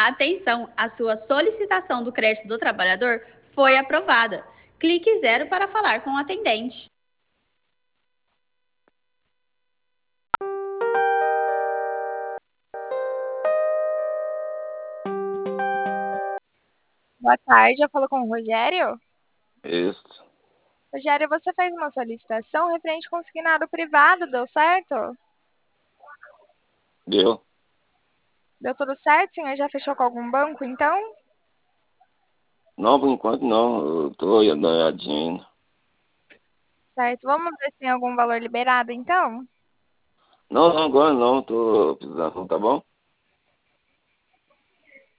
Atenção, a sua solicitação do crédito do trabalhador foi aprovada. Clique 0 para falar com o atendente. Boa tarde, eu falo com o Rogério. Isso. Rogério, você fez uma solicitação referente ao consignado privado, deu certo? Deu? Deu tudo certo? O senhor já fechou com algum banco, então? Não, por enquanto não. Eu tô dando uma olhadinha ainda. Certo, vamos ver se tem algum valor liberado, então? Não, agora não. Tô precisando, tá bom?